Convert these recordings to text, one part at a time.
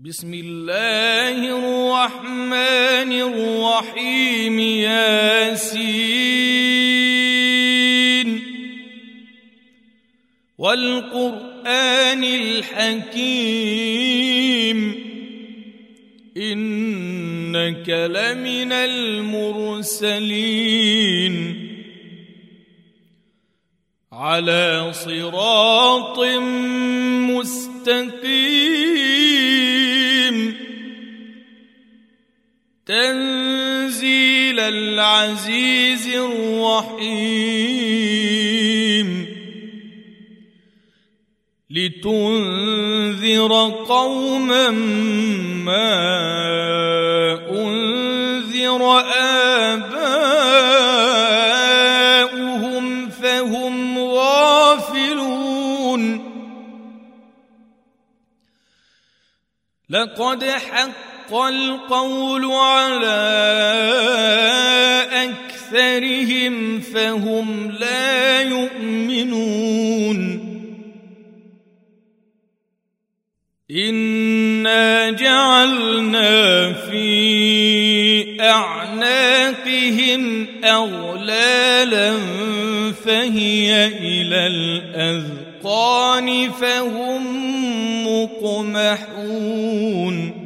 بسم الله الرحمن الرحيم ياسين والقرآن الحكيم إنك لمن المرسلين على صراط مستقيم تنزيل العزيز الرحيم لتنذر قوما ما أنذر آباؤهم فهم غافلون لقد حق القول على أكثرهم فهم لا يؤمنون إنا جعلنا في أعناقهم أغلالا فهي إلى الأذقان فهم مقمحون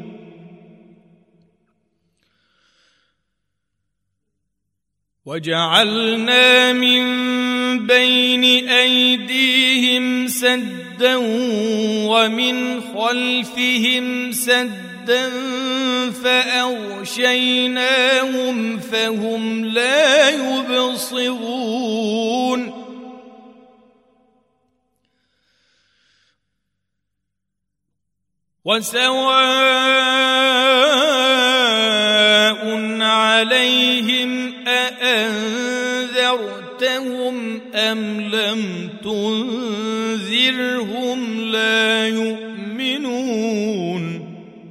وجعلنا من بين أيديهم سدا ومن خلفهم سدا فأغشيناهم فهم لا يبصرون وسواء عليهم أأنذرتهم أم لم تنذرهم لا يؤمنون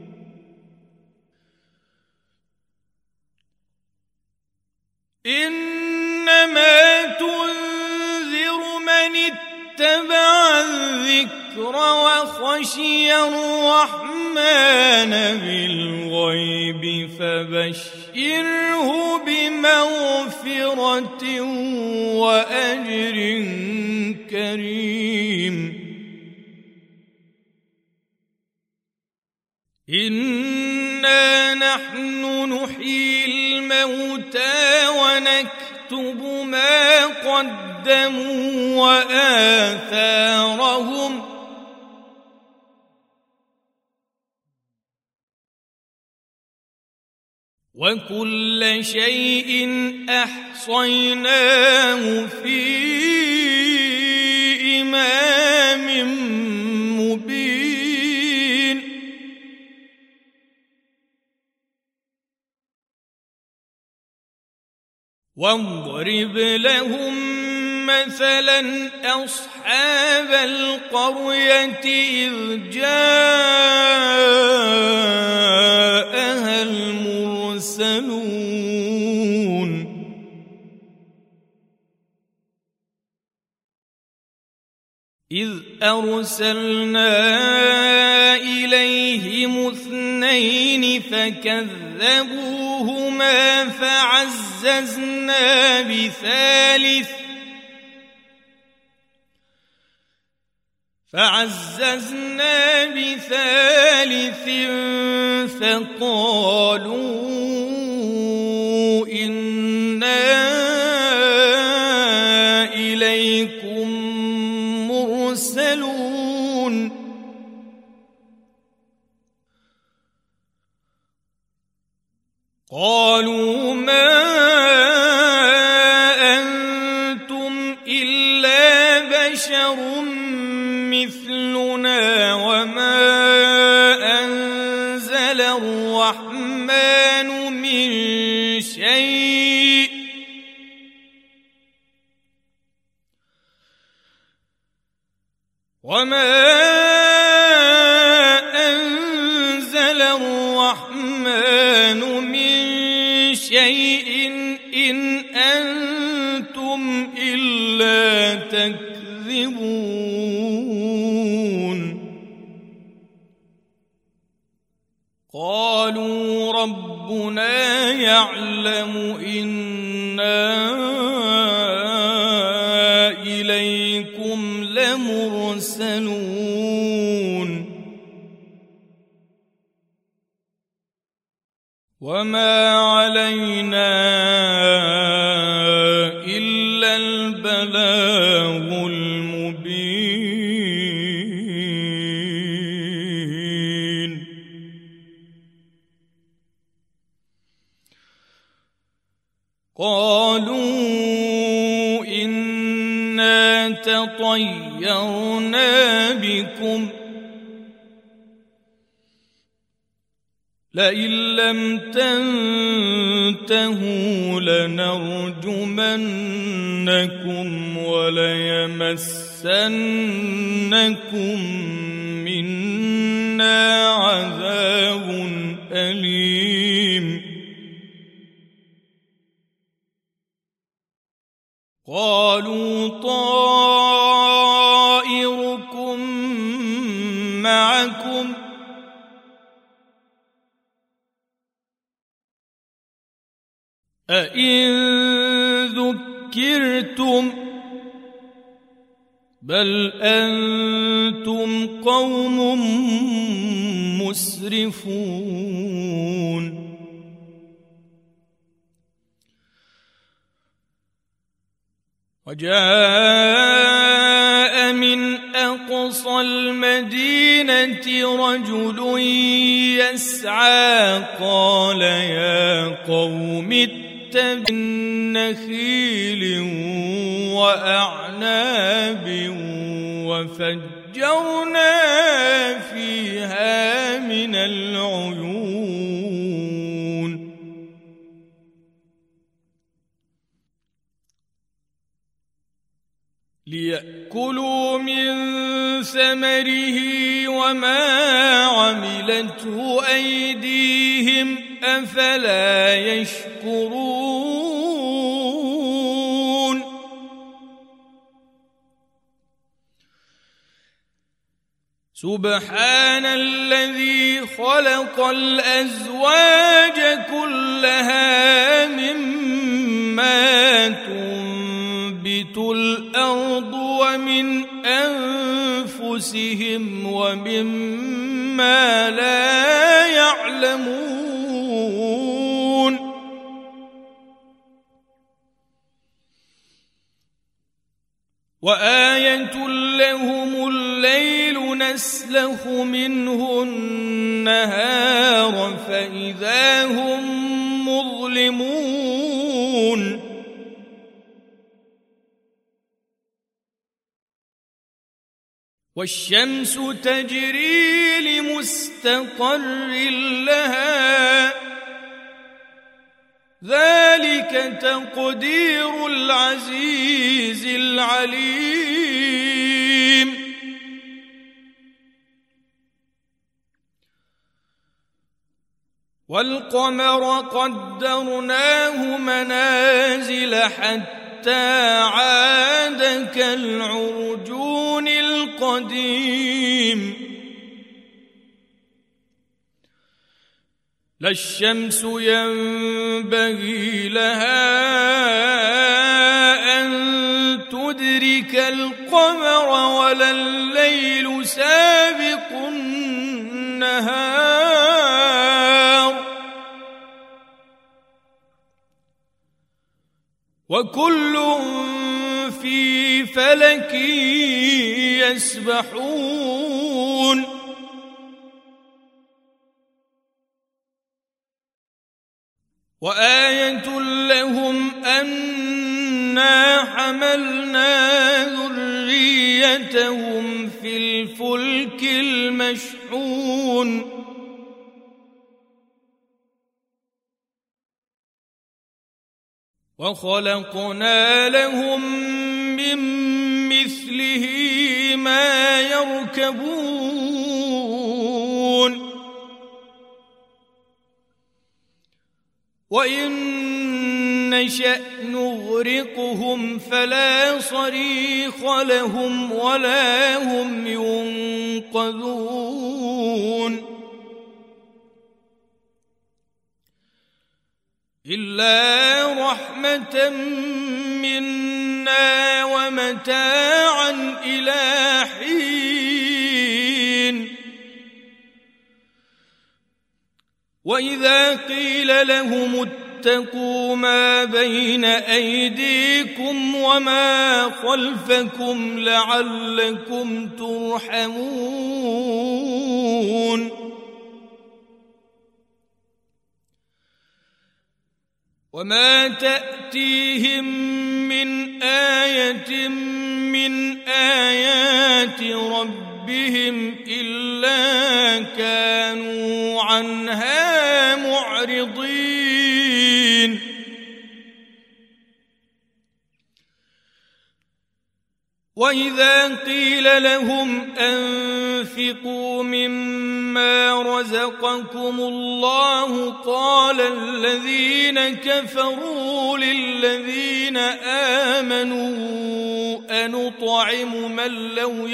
إنما تنذر من اتبع الذكر وخشي الرحمن بالغيب فبشره بمغفرة وأجر كريم إنا نحن نحيي الموتى ونكتب ما قدموا وآثارهم وكل شيء أحصيناه في إمام مبين واضرب لهم مثلا أصحاب القرية إذ جاءها المرسلون إذ أرسلنا إليهم اثنين فكذبوهما فعززنا بثالث فقالوا إنا إليكم مرسلون قالوا ما أنتم إلا بشر مثلنا وما أنزل الرحمن من شيء قالوا ربنا يعلم إنا إليكم لمرسلون وما علينا إلا البلاغ المبين قالوا إنا تطيرنا بكم لئن لم تنتهوا لنرجمنكم وليمسنكم منا عذاب أليم قالوا طائركم معكم أئن ذكرتم بل أنتم قوم مسرفون وجاء من أقصى المدينة رجل يسعى قال يا قوم اتبعوا نخيل وأعناب وفجرنا فيها من العيون ليأكلوا من ثمره وما عملته أيديهم أفلا يشكرون سبحان الذي خلق الأزواج كلها مما تنبت الأرض ومن أنفسهم ومما لا يعلمون وآية لهم الليل نسلخ منه النهار فإذا هم مظلمون والشمس تجري لمستقر لها ذلك تقدير العزيز العليم والقمر قدرناه منازل حتى عاد كالعرجون القديم لا الشمس ينبغي لها أن تدرك القمر ولا الليل سابق النهار وكل في فلك يسبحون وآية لهم أنا حملنا ذريتهم في الفلك المشحون وخلقنا لهم من مثله ما يركبون وإن نشأ نغرقهم فلا صريخ لهم ولا هم ينقذون إلا رحمة منا ومتاعا إلى حين. وإذا قيل لهم اتقوا ما بين أيديكم وما خلفكم لعلكم ترحمون. وما تأتيهم من آية من آيات ربهم إلا كانوا عنها معرضين. وإذا قيل لهم أنفقوا مما رزقكم الله قال الذين كفروا للذين آمنوا أنطعم من لو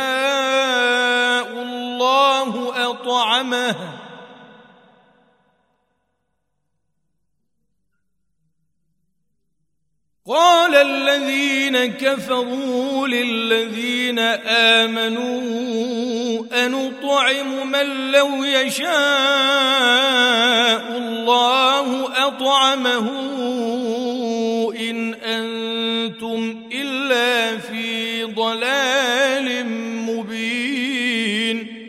يشاء الله أطعمه قال الذين كفروا للذين آمنوا أنطعم من لو يشاء الله أطعمه إن أنتم إلا في ضلال مبين.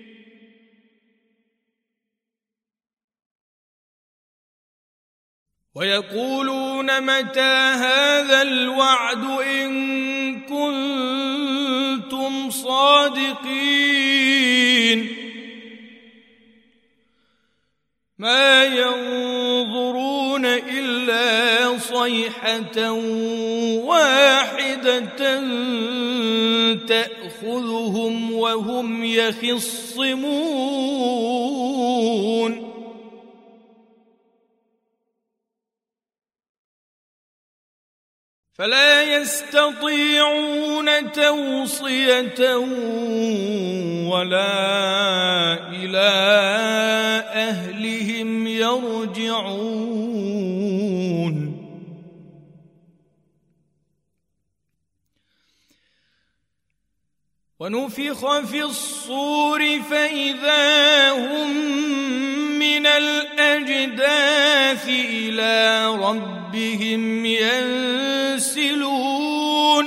ويقولون متى هذا الوعد إن كنتم صادقين. ما ينظرون إلا صيحة واحدة تأخذهم وهم يخصمون. فلا يستطيعون توصية ولا إلى أهلهم يرجعون. ونفخ في الصور فإذا هم من الأجداث إلى ربهم ينسلون.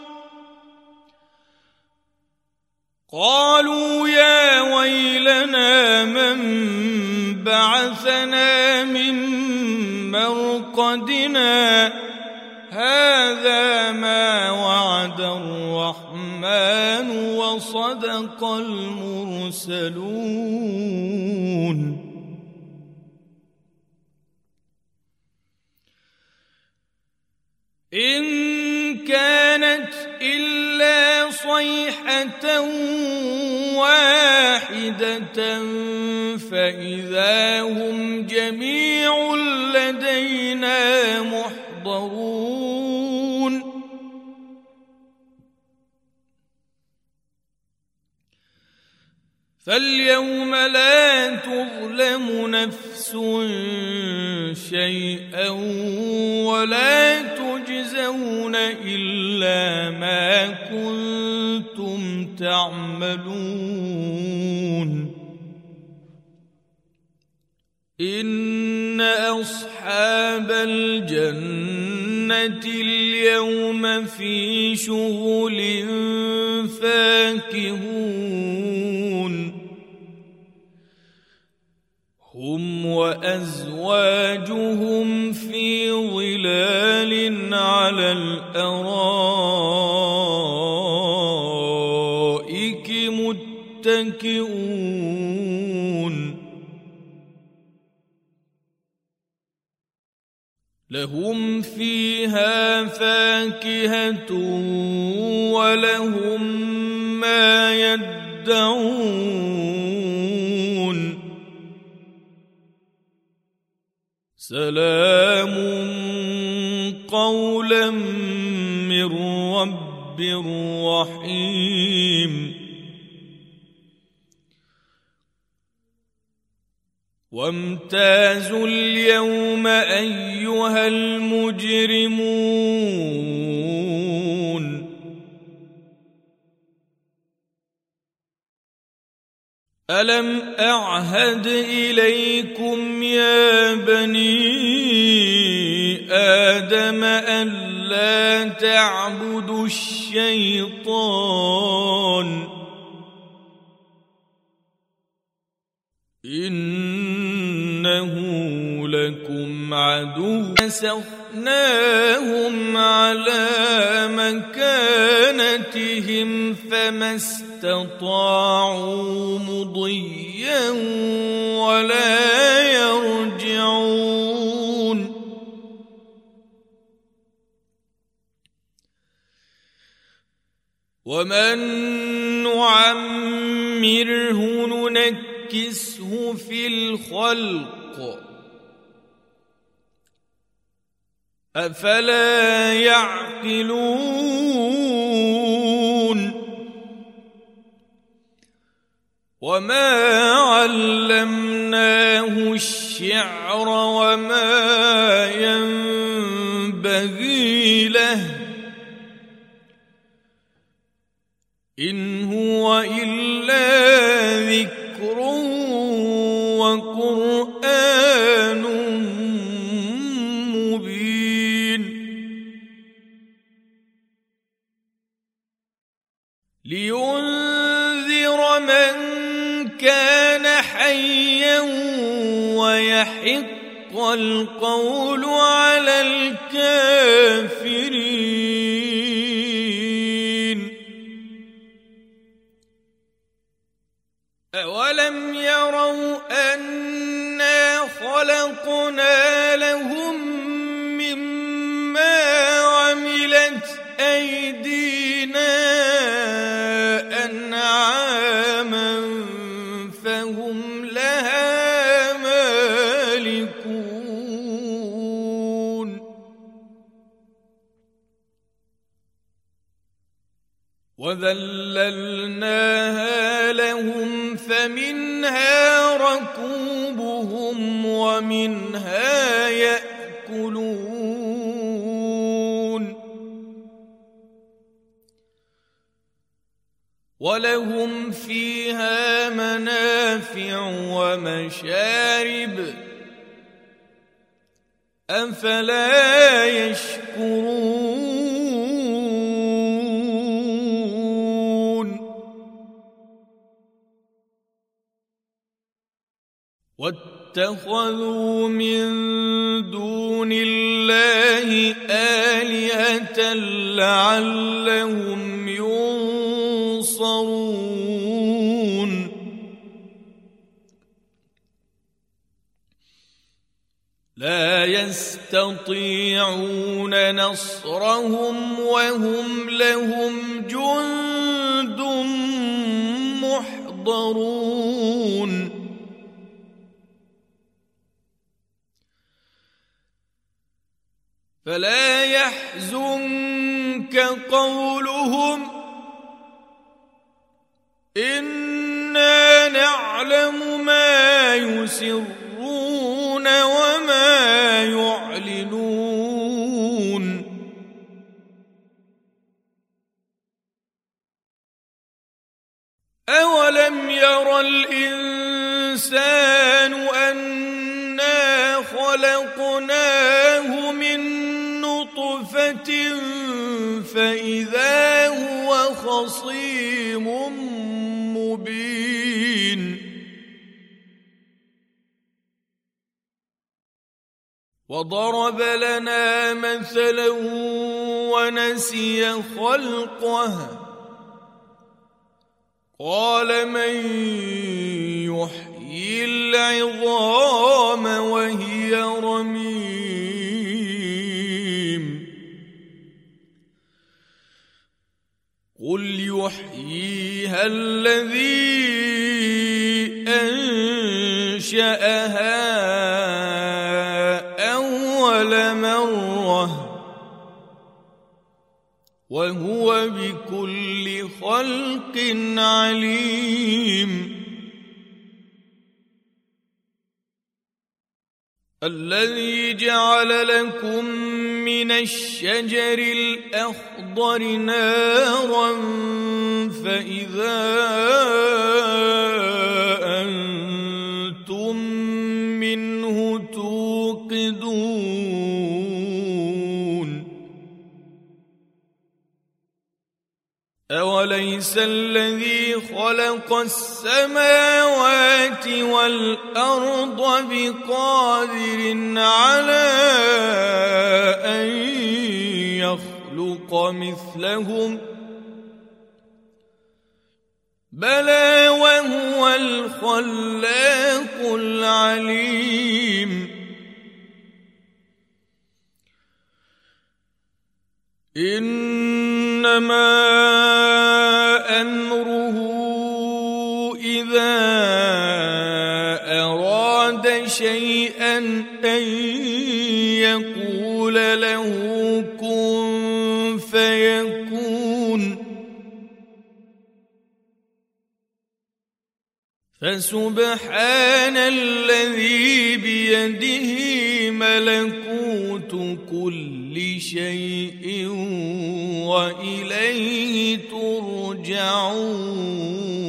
قالوا يا ويلنا من بعثنا من مرقدنا هذا ما وعد الرحمن وصدق المرسلون. إن كانت إلا صيحة واحدة فإذا هم جميع لدينا محضرون. فاليوم لا تظلم نفس شيئا ولا تجزون إلا ما كنتم تعملون. إن أصحاب الجنة اليوم في شغل فاكهون. هم وأزواجهم في ظلال على الأرائك متكئون. لهم فيها فاكهة ولهم ما يدعون. سلام قولا من رب رحيم. وامتازوا اليوم أيها المجرمون ألم أعهد إليكم يا بني آدم ألا تعبدوا الشيطان إنه لكم عدو فسخناهم على مكانتهم فما استطاعوا مضيا ولا يرجعون ومن نعمره ننكسه في الخلق أفلا يعقلون وما علمناه الشعر وما ينبغي له إن هو إلا ذكر وقرآن مبين لينذر من كان حيا ويحق القول على الكافرين أولم يروا أنا خلقنا لهم مما عملت أيدينا أنعاما فهم لها مالكون وذللناها لهم فمنها ركوبهم ومنها يأكلون ولهم فيها منافع ومشارب أفلا يشكرون واتخذوا من دون الله آلهة لعلهم ينصرون لا يستطيعون نصرهم وهم لهم جند محضرون فلا يحزنك قولهم إنا نعلم ما يسرون وما يعلنون أولم ير الإنسان أنا خلقناه من نطفة فإذا هو خصيم مبين وضرب لنا مثلا ونسي خلقه قال من يحيي العظام وهي رميم قل يحييها الذي أنشأها أول مرة وهو بكل خلق عليم الذي جعل لكم من الشجر الأخضر نارا فإذا أنتم منه توقدون أوليس الذي خلق السماوات والأرض بقادر على أن يخلق مثلهم بلى وهو الخلاق العليم إنما أمره إذا أراد شيئا أن يقول له كن فيكون فسبحان الذي بيده ملكوت كل شيء وإليه ترجعون